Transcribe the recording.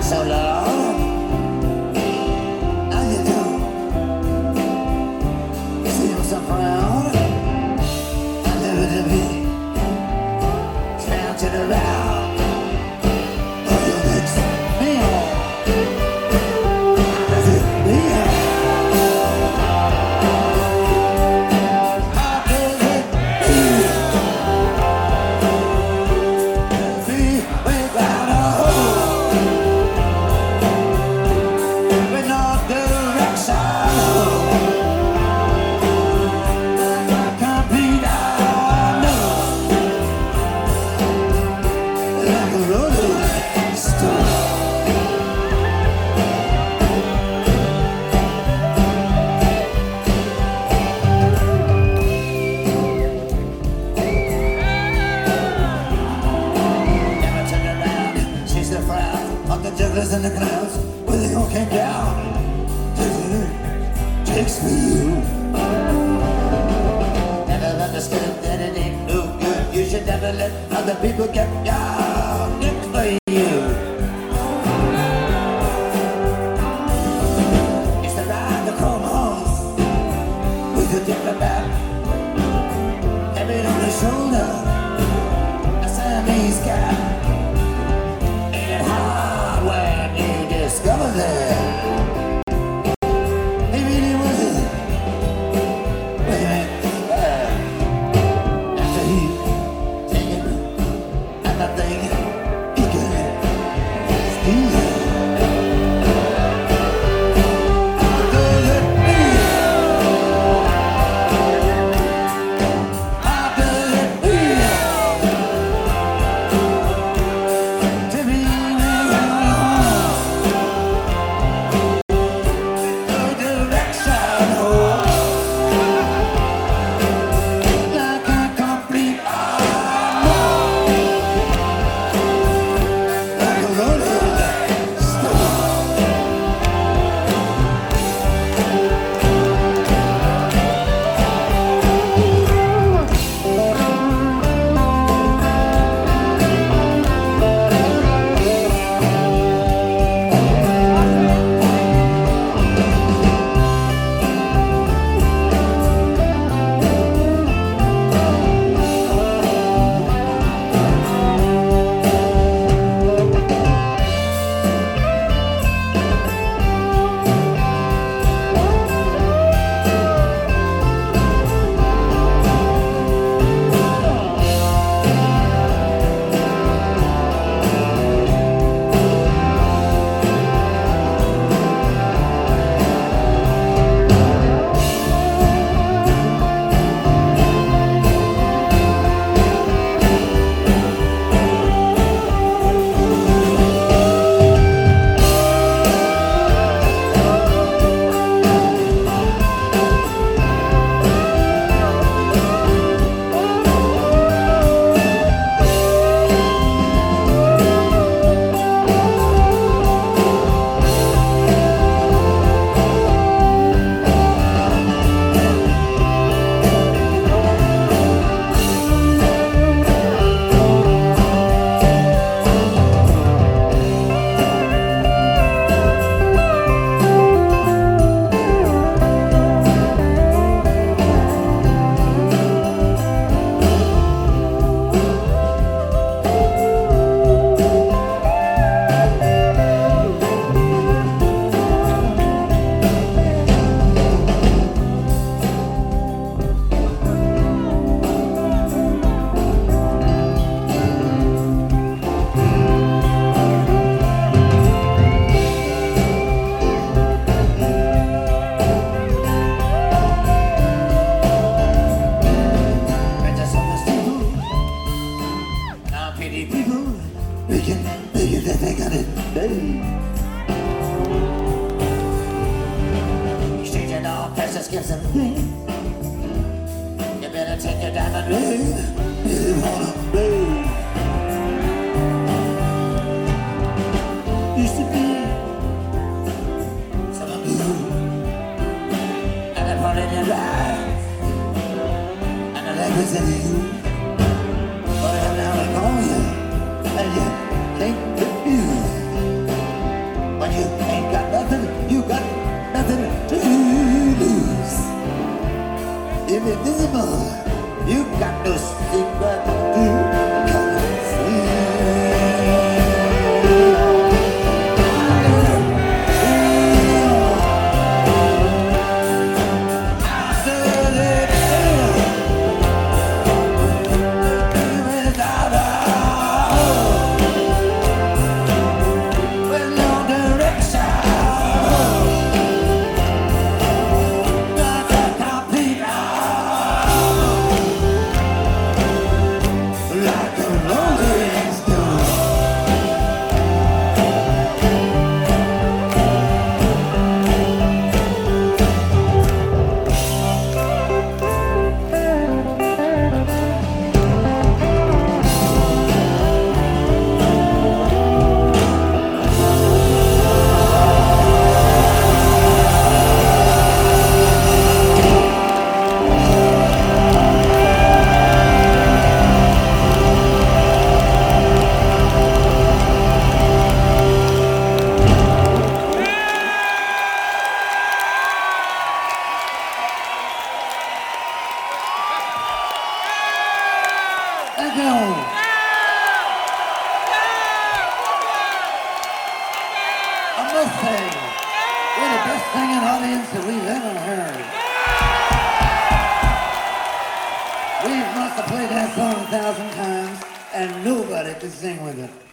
so long. How you do? You seem so proud. I never to be bouncing around. Oh, your legs, meow. That's it, meow. How does it feel? Feel without a hope, with no direction. Complete unknown, like a rolling stone. Never turn around, she's the frown of the jugglers in the clouds, where they all came down. Takes for you. Never understood that it ain't no good. You should never let other people get down. It's for you. It's the ride to come home with a diplomat, heavy on his shoulder, a Siamese cat. Ain't it hard when you discover that he really wasn't? Wait a minute. After he taken everything he could steal. How does it feel? How does it feel to be without no direction, like a complete unknown, like a rolling stone. Now pity people making that they got it made. Exchanging all precious gifts and things. You better take your diamond ring if you wanna play. Used to be some of you, and I put in your life, and I like this in you. But I'm now like, oh yeah, and you can't refuse. invisible. You got no secret, do you? Thank you. I must say, we're the best singing audience that we've ever heard. We must have played that song 1,000 times, and nobody could sing with it.